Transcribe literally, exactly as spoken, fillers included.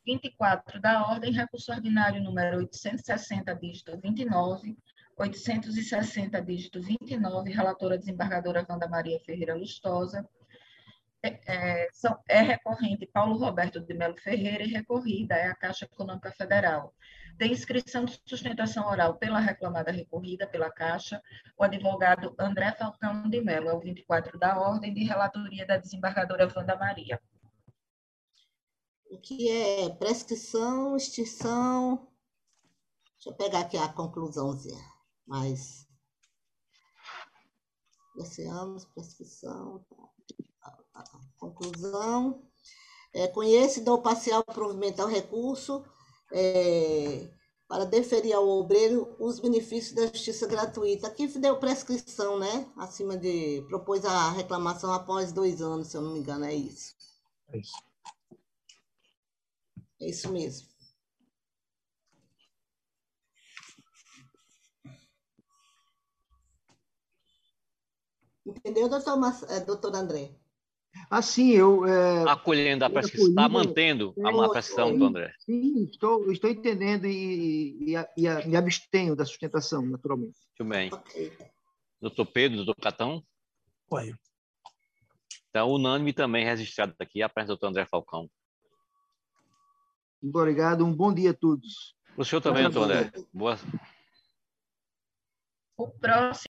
vinte e quatro da ordem, recurso ordinário número oitocentos e sessenta, dígito vinte e nove, oitocentos e sessenta, dígito vinte e nove, relatora desembargadora Wanda Maria Ferreira Lustosa, é, é, são, é recorrente Paulo Roberto de Melo Ferreira e recorrida é a Caixa Econômica Federal. Tem inscrição de sustentação oral pela reclamada recorrida pela Caixa, o advogado André Falcão de Melo, é o vinte e quatro da ordem, de relatoria da desembargadora Wanda Maria. O que é prescrição, extinção... Deixa eu pegar aqui a conclusãozinha. Mas... Anos, prescrição... Conclusão... É, conhece e dou parcial provimento ao recurso é, para deferir ao obreiro os benefícios da justiça gratuita. Aqui deu prescrição, né? Acima de... Propôs a reclamação após dois anos, se eu não me engano, é isso. É isso. É isso mesmo. Entendeu, doutor, doutor André? Assim, eu... É, acolhendo a prescrição, está mantendo é, a prescrição, doutor André? Sim, estou, estou entendendo e, e, e, e me abstenho da sustentação, naturalmente. Muito bem. Ok. Doutor Pedro, doutor Catão? Oi. Então, unânime também registrado aqui a presença do doutor André Falcão. Muito obrigado, um bom dia a todos. O senhor também, doutor André. Boa. O próximo